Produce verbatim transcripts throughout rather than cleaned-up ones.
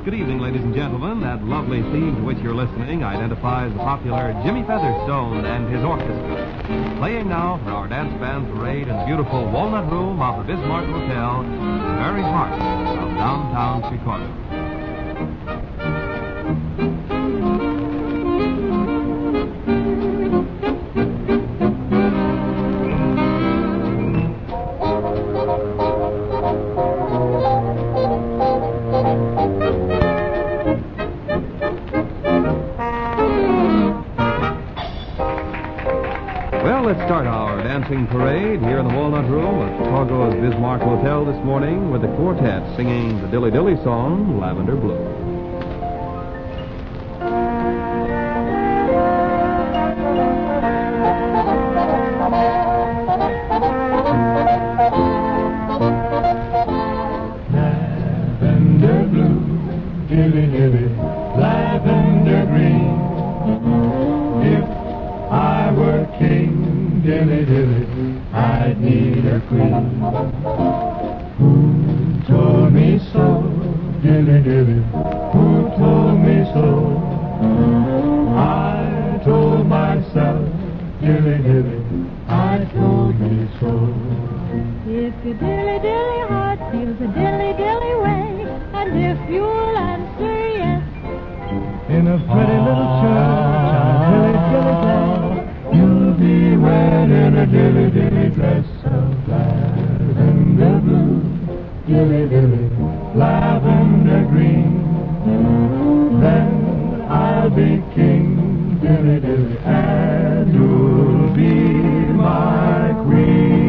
Good evening, ladies and gentlemen. That lovely theme to which you're listening identifies the popular Jimmy Featherstone and his orchestra. Playing now for our dance band parade in the beautiful Walnut Room of the Bismarck Hotel, the very heart of downtown Chicago. Let's start our dancing parade here in the Walnut Room of Chicago's Bismarck Hotel this morning with the quartet singing the Dilly Dilly song, Lavender Blue. Lavender blue, dilly dilly, lavender green. If I were king, dilly dilly, I'd need a queen. Who told me so? Dilly dilly, who told me so? I told myself, dilly dilly, I told me so. If your dilly dilly heart feels a dilly dilly way, and if you'll answer yes, in a pretty little church on a dilly dilly day, you'll be wed in a dilly dilly dress of lavender blue, dilly dilly, lavender green. Then I'll be king, dilly dilly, and you'll be my queen.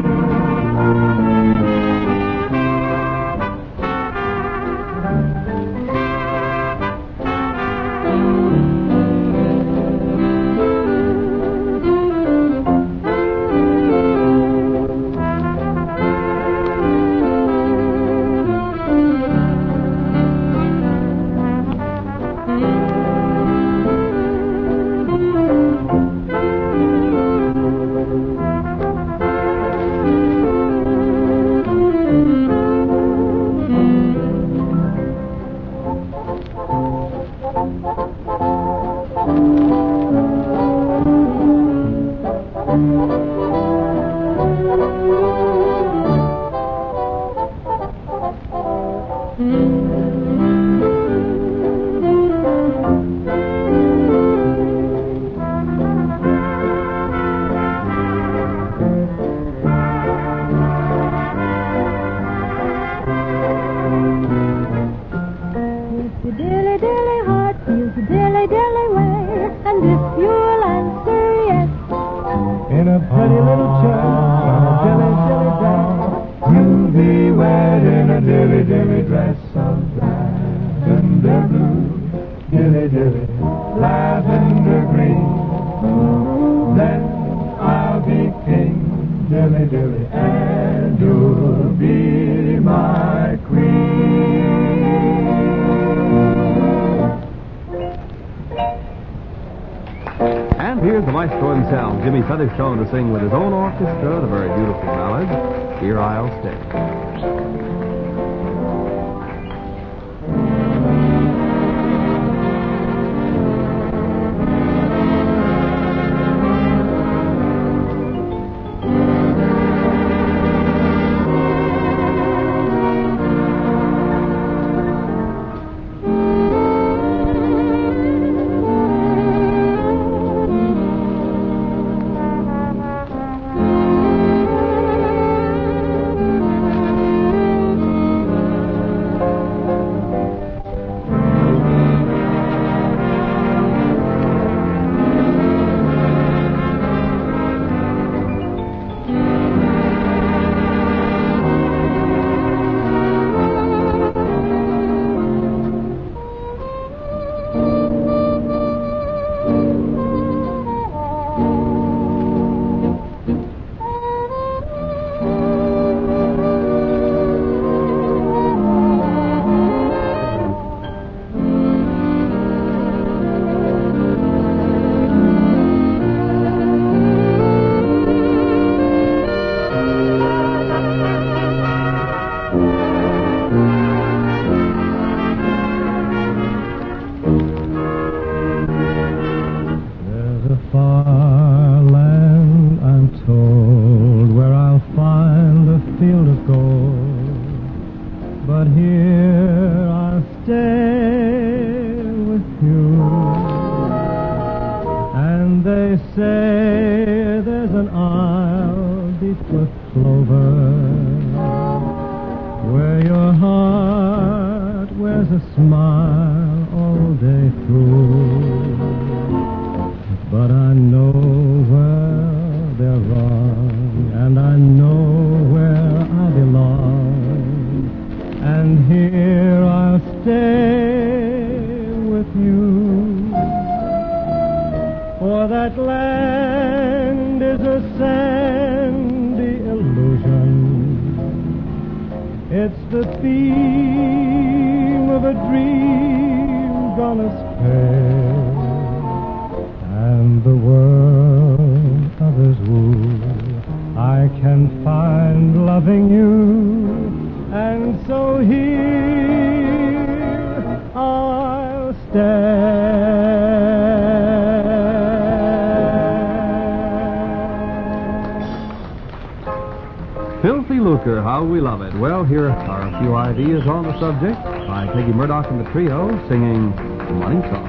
In a pretty little church on a dilly dilly day, you'll be wed in a dilly dilly dress of lavender blue, dilly dilly, lavender green. Then I'll be king, dilly dilly, and you'll be my queen. And here's the maestro himself, Jimmy Featherstone, to sing with his own orchestra the very beautiful ballad, Here I'll Stay. They say there's an isle deep with clover where your heart wears a smile all day through. But I know where they're wrong, and I know where I belong, and here I'll stay with you. For that land is a sandy illusion. It's the theme of a dream gone astray, and the world others woo I can find loving you, and so here I'll stay. Filthy Lucre, how we love it. Well, here are a few ideas on the subject by Peggy Murdoch and the trio singing Money Song.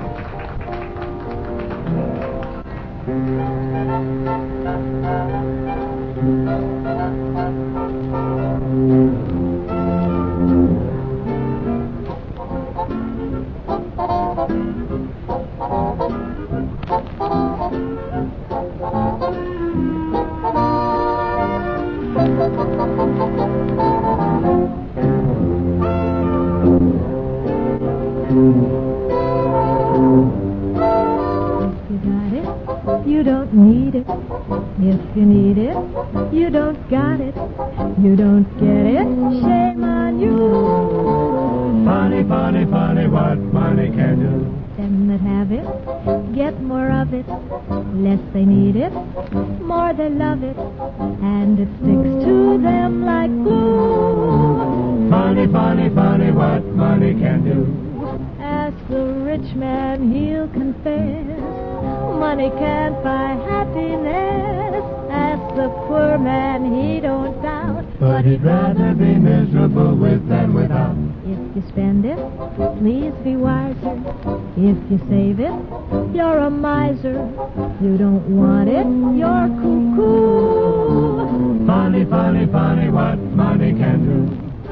You don't need it. If you need it, you don't got it. You don't get it, shame on you. Funny, funny, funny what money can do. Them that have it, get more of it. Less they need it, more they love it. And it sticks to them like glue. Funny, funny, funny what money can do. Ask the rich man, he'll confess. Money can't buy happiness. Ask the poor man, he don't doubt. But he'd rather be miserable with than without. If you spend it, please be wiser. If you save it, you're a miser. You don't want it, you're cuckoo. Funny, funny, funny what money can do.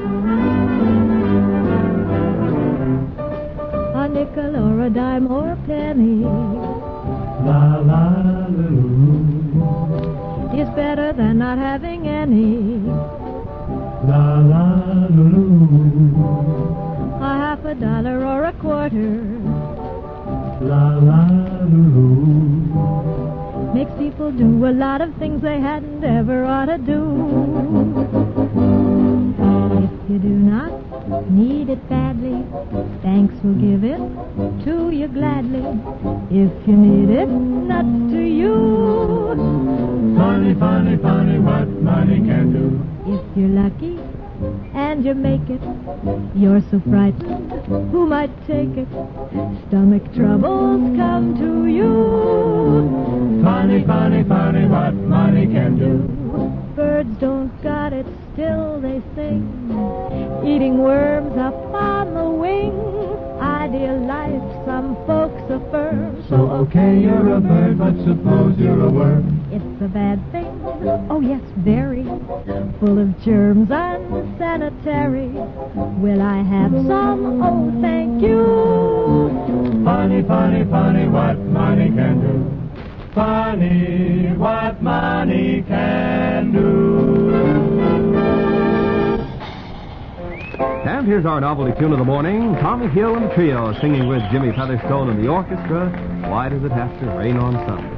A nickel or a dime or a penny La la loo. is better than not having any. La la loo. A half a dollar or a quarter La la loo. makes people do a lot of things they hadn't ever ought to do. If you do not need it badly, thanks will give it to you gladly. If you need it, nuts to you. Funny, funny, funny what money can do. If you're lucky and you make it, you're so frightened, who might take it? Stomach troubles come to you. Funny, funny, funny what money can do. Birds don't got it, still they sing, eating worms up on the wing. Ideal life, some folks affirm. So okay, you're a bird, but suppose you're a worm. It's a bad thing, oh yes, very, full of germs, unsanitary. Will I have some? Oh, thank you. Funny, funny, funny what money can do. Funny what money can do. And here's our novelty tune of the morning, Tommy Hill and the trio singing with Jimmy Featherstone and the orchestra, Why Does It Have to Rain on Sunday?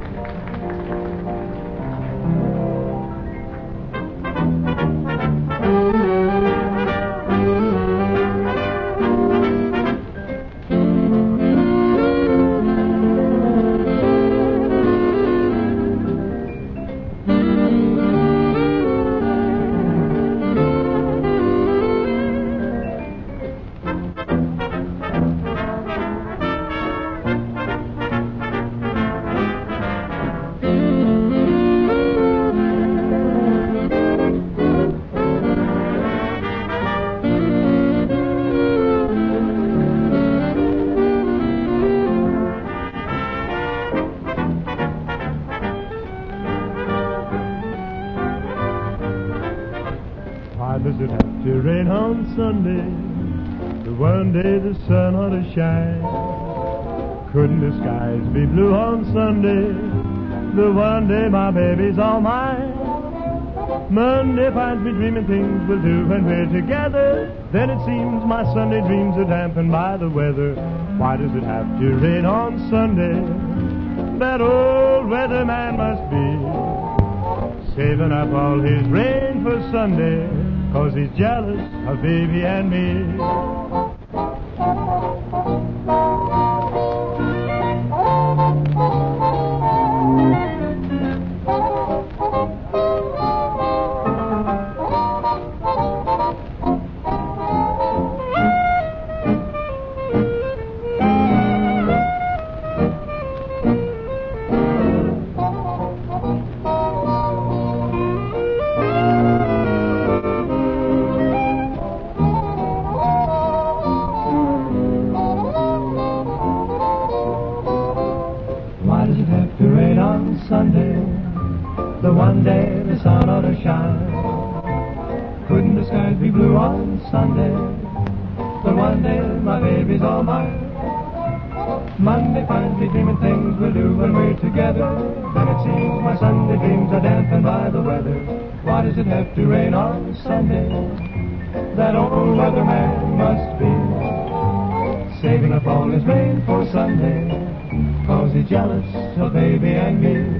does it have to rain on Sunday? The one day the sun ought to shine. Couldn't the skies be blue on Sunday? The one day my baby's all mine. Monday finds me dreaming things we'll do when we're together. Then it seems my Sunday dreams are dampened by the weather. Why does it have to rain on Sunday? That old weatherman must be saving up all his rain for Sunday, 'cause he's jealous of baby and me. Sunday, the one day the sun ought to shine. Couldn't the skies be blue on Sunday? The one day my baby's all mine. Monday finds me dreaming things we'll do when we're together. Then it seems my Sunday dreams are dampened by the weather. Why does it have to rain on Sunday? That old weatherman must be saving up all his rain for Sunday, 'cause he's jealous of baby and me.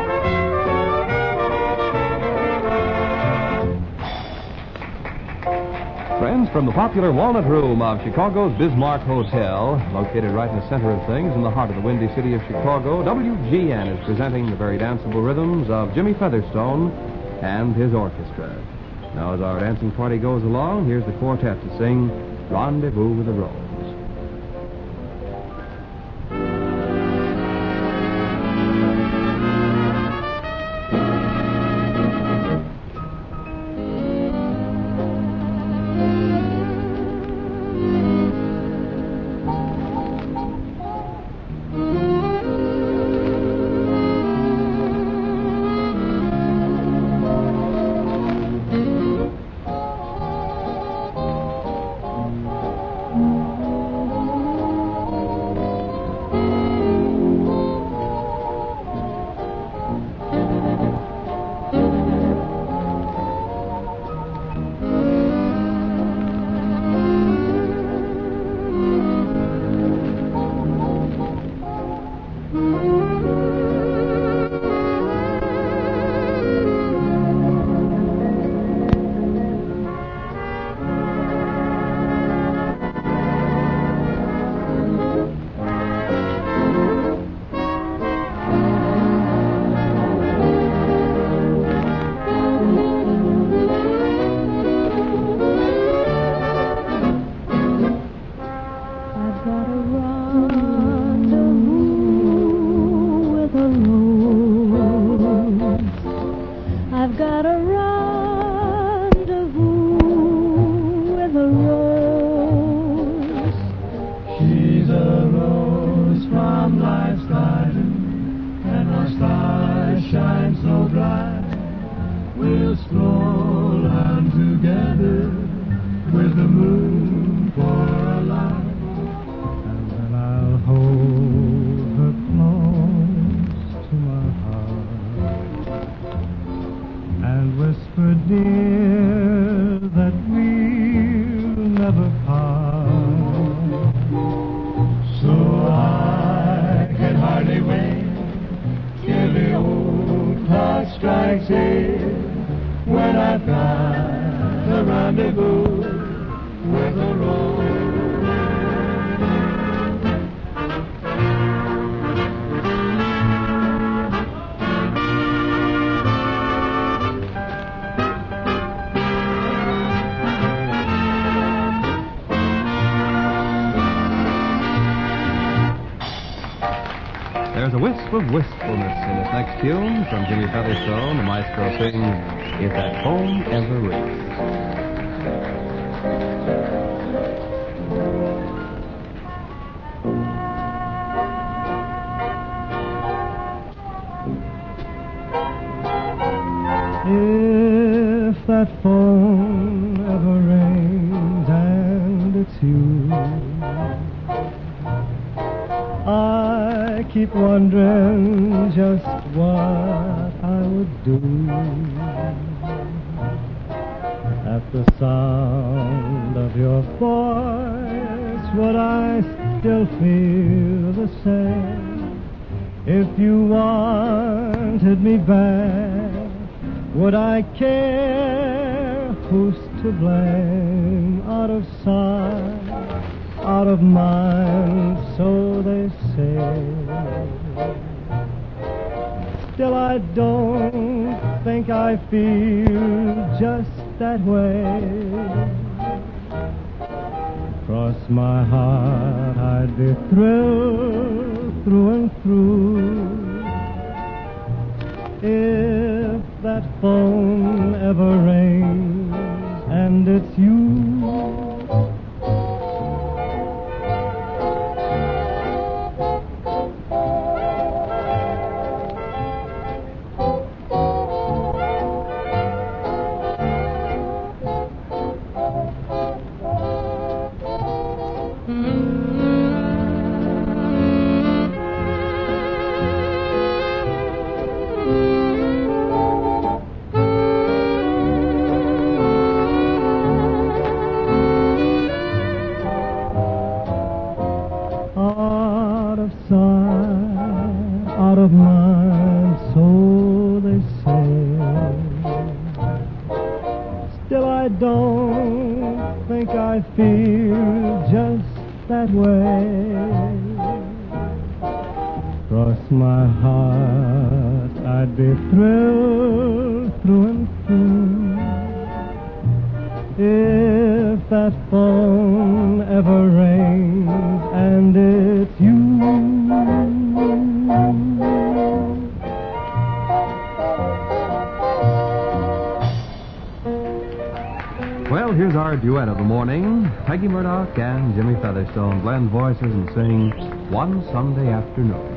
Friends, from the popular Walnut Room of Chicago's Bismarck Hotel, located right in the center of things in the heart of the windy city of Chicago, W G N is presenting the very danceable rhythms of Jimmy Featherstone and his orchestra. Now, as our dancing party goes along, here's the quartet to sing Rendezvous with a Rose. There's a wisp of wistfulness in this next tune from Jimmy Featherstone. The maestro sings, "If That Phone Ever Rings." If that phone wondering just what I would do. At the sound of your voice, would I still feel the same? If you wanted me back, would I care? Who's to blame? Out of sight, out of mind, so they say. Still I don't think I feel just that way. Cross my heart, I'd be thrilled through and through if that phone ever rings and it's you. Out of sight, out of mind, so they say. Still I don't think I feel just that way. Cross my heart, I'd be thrilled through and through if that phone ever rings and it's you. Well, here's our duet of the morning. Peggy Murdoch and Jimmy Featherstone blend voices and sing One Sunday Afternoon.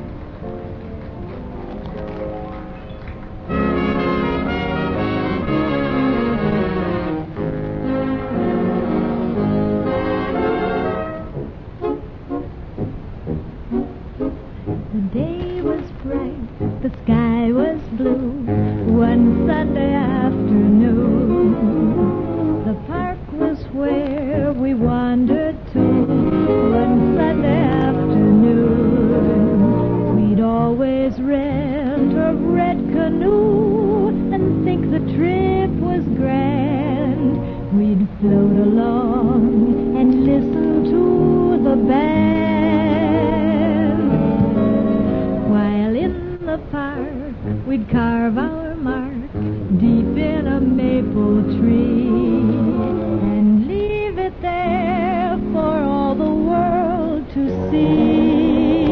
The day was bright, the sky was blue, one Sunday afternoon. The park was where we wandered to, one Sunday afternoon. We'd always rent a red canoe and think the trip was grand. We'd float along and listen to the band. The park, we'd carve our mark deep in a maple tree and leave it there for all the world to see.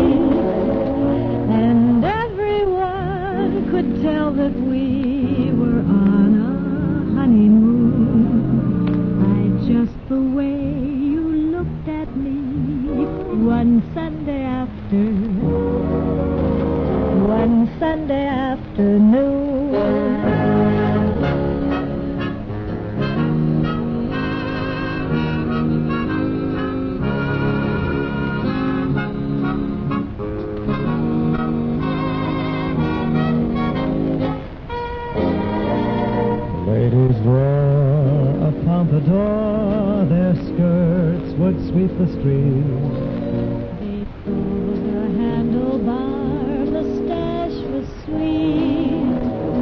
And everyone could tell that we were on a honeymoon by just the way you looked at me one Sunday after. One Sunday afternoon. Ladies wore a pompadour, their skirts would sweep the street. They pulled a handlebar, the stash was sweet.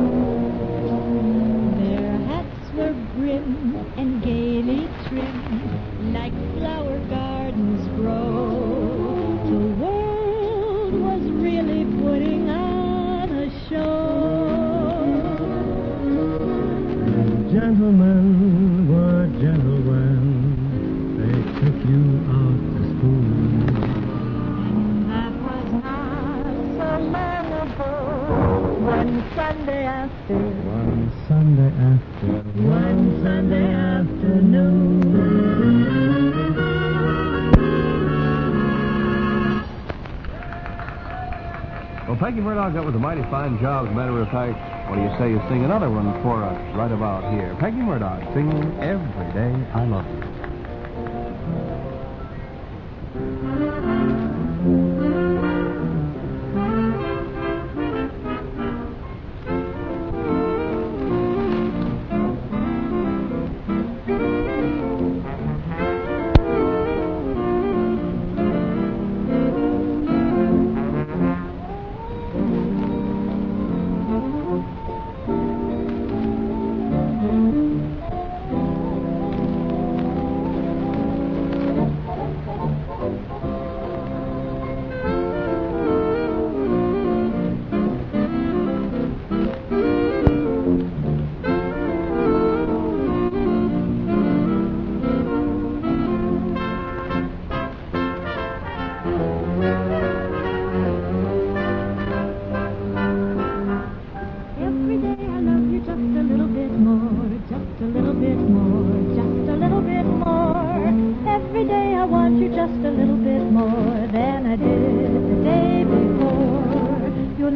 Their hats were brim and gaily trimmed, like flower gardens grow. The world was really putting on a show. Gentlemen were gentle when they took you out to school. That was not so long ago. One Sunday after, One Sunday after, one Sunday afternoon. Well, Peggy Murdoch, that was a mighty fine job. As a matter of fact, what do you say you sing another one for us right about here? Peggy Murdoch singing Every Day I Love You.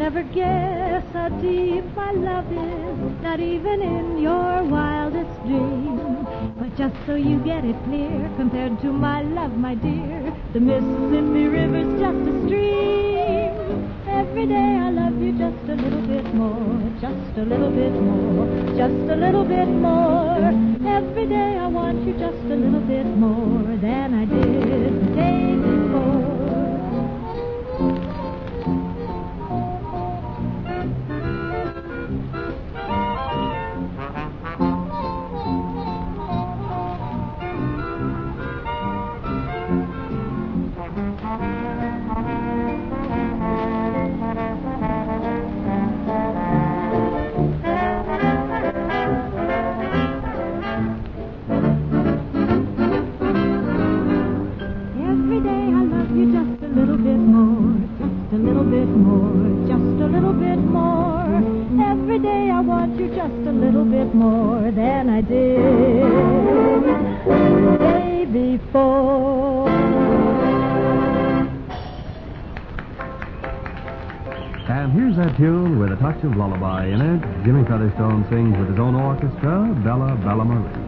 never guess how deep my love is, not even in your wildest dream. But just so you get it clear, compared to my love, my dear, the Mississippi River's just a stream. Every day I love you just a little bit more, just a little bit more, just a little bit more. Every day I want you just a little bit more than I did the day before. And here's that tune with a touch of lullaby in it. Jimmy Featherstone sings with his own orchestra, Bella, Bella Marie.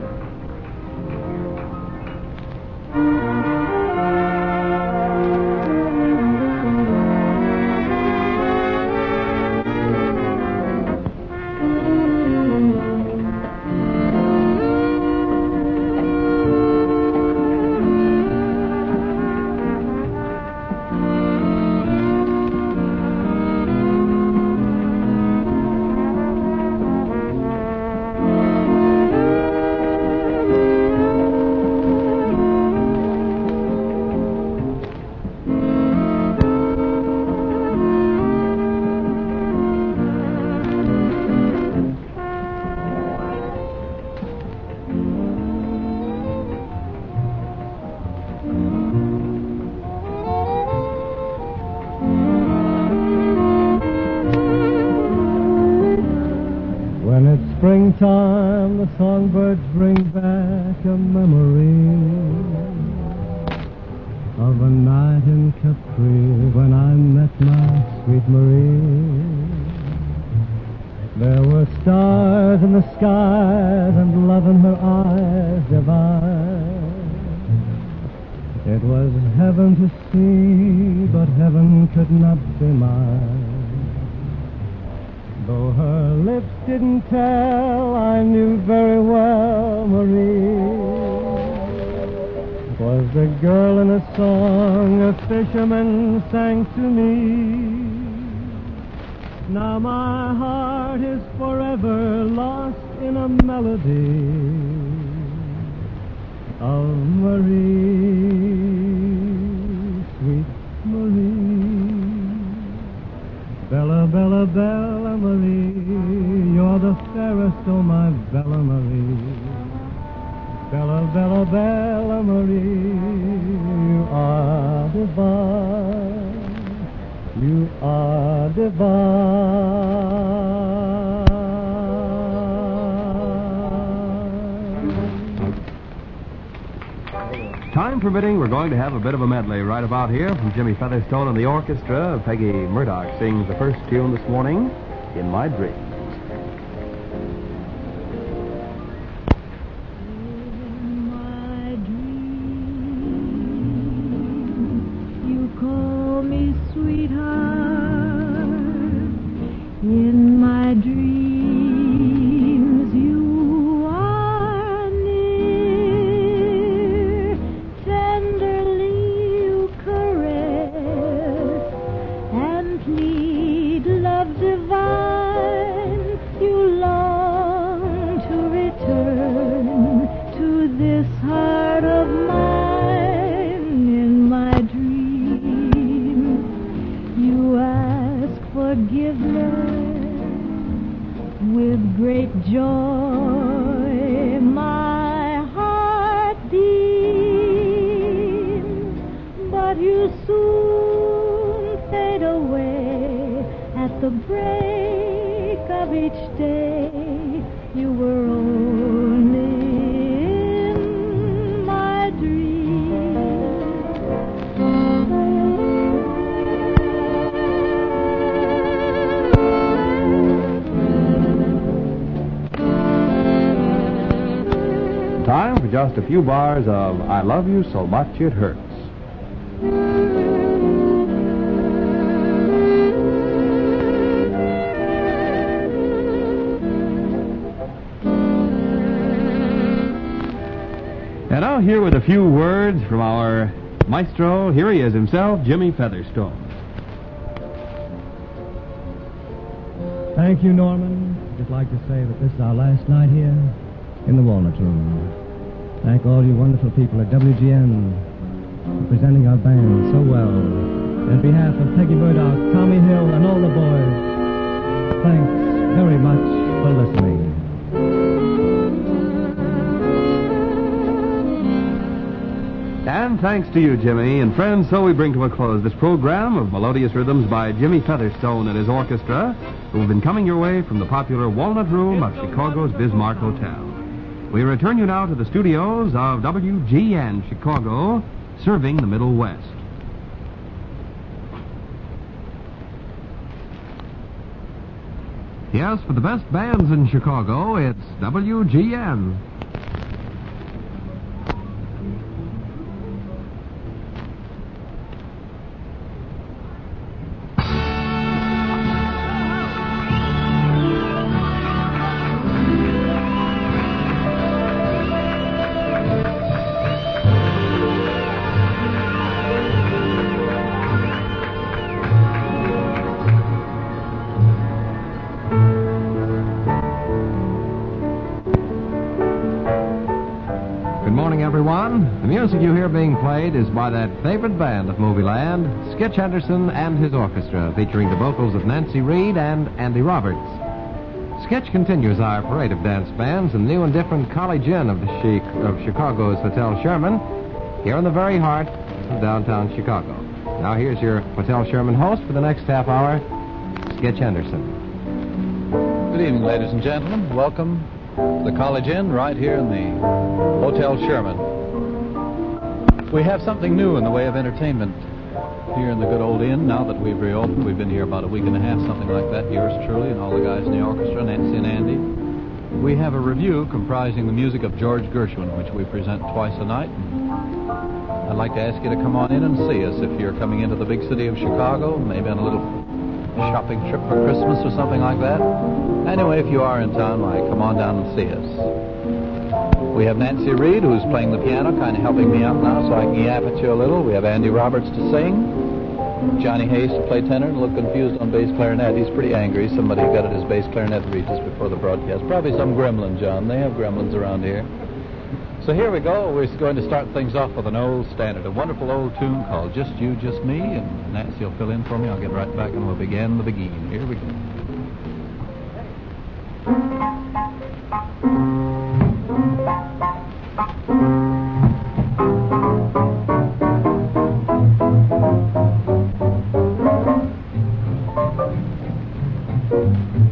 Springtime, the songbirds bring back a memory of a night in Capri when I met my sweet Marie. There were stars in the skies and love in her eyes divine. It was heaven to see, but heaven could not be mine. Though her lips didn't tell, I knew very well Marie was the girl in a song a fisherman sang to me. Now my heart is forever lost in a melody of Marie, sweet Marie. Bella, Bella, Bella Marie, you're the fairest, oh my Bella Marie. Bella, Bella, Bella Marie, you are divine, you are divine. Time permitting, we're going to have a bit of a medley right about here from Jimmy Featherstone and the orchestra. Peggy Murdoch sings the first tune this morning, In My Dreams. In my dreams, you call me sweetheart. In my dreams, you are near. Tenderly you caress and plead love divine. You long to return to this heart of mine. In my dreams, you ask forgiveness with great joy. My heart beams, but you soon fade away at the break of each day. You were only in my dreams. for just a few bars of I Love You So Much It Hurts. And now here with a few words from our maestro, here he is himself, Jimmy Featherstone. Thank you, Norman. Just like to say that this is our last night here in the Walnut Room. Thank all you wonderful people at W G N for presenting our band so well. On behalf of Peggy Murdoch, Tommy Hill, and all the boys, thanks very much for listening. And thanks to you, Jimmy. And friends, so we bring to a close this program of Melodious Rhythms by Jimmy Featherstone and his orchestra, who have been coming your way from the popular Walnut Room of Chicago's Bismarck Hotel. We return you now to the studios of W G N Chicago, serving the Middle West. Yes, for the best bands in Chicago, it's W G N. Everyone, the music you hear being played is by that favorite band of Movieland, Skitch Henderson and his orchestra, featuring the vocals of Nancy Reed and Andy Roberts. Skitch continues our parade of dance bands in the new and different College Inn of, the Chic, of Chicago's Hotel Sherman, here in the very heart of downtown Chicago. Now here's your Hotel Sherman host for the next half hour, Skitch Henderson. Good evening, ladies and gentlemen. Welcome to the College Inn right here in the Hotel Sherman. We have something new in the way of entertainment here in the good old inn now that we've reopened. We've been here about a week and a half, something like that, yours truly and all the guys in the orchestra, Nancy and Andy. We have a review comprising the music of George Gershwin, which we present twice a night. I'd like to ask you to come on in and see us if you're coming into the big city of Chicago, maybe on a little shopping trip for Christmas or something like that. Anyway, if you are in town, why, come on down and see us. We have Nancy Reed, who's playing the piano, kind of helping me out now so I can yap at you a little. We have Andy Roberts to sing. Johnny Hayes to play tenor and look confused on bass clarinet. He's pretty angry. Somebody got at his bass clarinet reed just before the broadcast. Probably some gremlin, John. They have gremlins around here. So here we go. We're going to start things off with an old standard, a wonderful old tune called Just You, Just Me. And Nancy will fill in for me. I'll get right back and we'll begin the beginning. Here we go. Thank you.